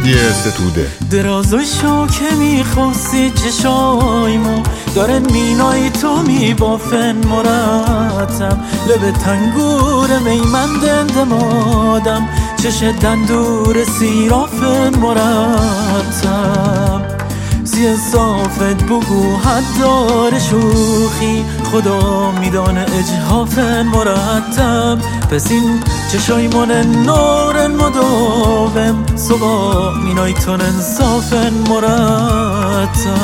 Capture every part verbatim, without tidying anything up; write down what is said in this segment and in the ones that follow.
رادیو ستوده درازای شوکه میخواستی چشایمو داره مینای تو میبافن مرتب لب تنگور میمندند مادم چش دندور سیرافن مرتب زی صافت بگو حد داره شوخی خدا میدانه اجحافن مرتب پس این چشایمون نورن مداوم صبح مینای تون انصافن مرتب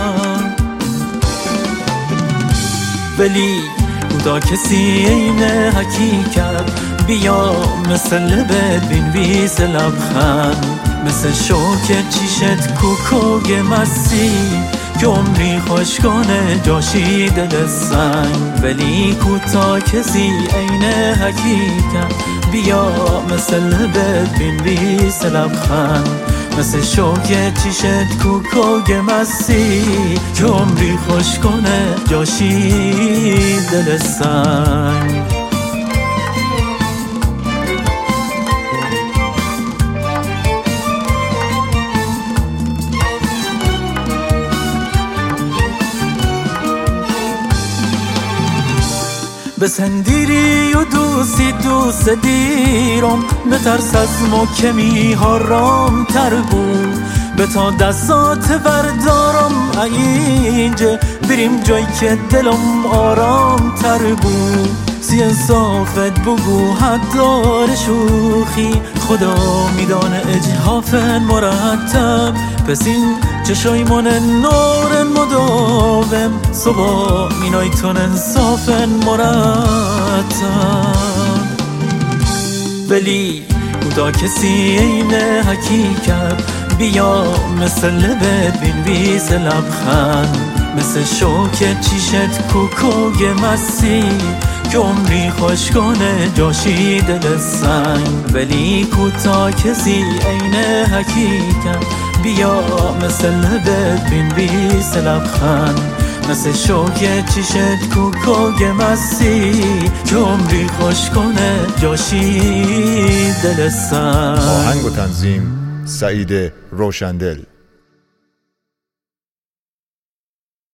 ولی بودا کسی این حقیقت بیا مثل لبت بین بیس لبخند مثل شوک چیشت کوکوگ مسی که عمری خوشگانه جاشی دل سنگ ولی کوتا کسی عین حقیقت بیا مثل لبت بین بیس لبخند مثل شوک چیشت کوکوگ مسی که عمری خوشگانه جاشی دل سنگ بسندیری و دوستی دوست دیرم بترس از مکمی ها رام تر بود به تا دستات بردارم اینجا بریم جایی که دلم آرام تر بود سی انصافت بگو حد داره شوخی خدا میدانه اجحافن مرتب پس این چشایمون نورن مداوم صبح مینای تون انصافن مرتب ولی بودا کسی این حقیقت بیا مثل لبت بین بیس لبخند مثل شوک چیشت کوکوگ مسی که عمری خوشگانه جاشی دل سنگ ولی کوتا کسی عین حقیقت بیا مثل لبت بین بیس لبخند مثل شوک چیشت کوکوگ مسی که عمری خوشگانه جاشی دل سنگ آهنگ و تنظیم سعید روشندل.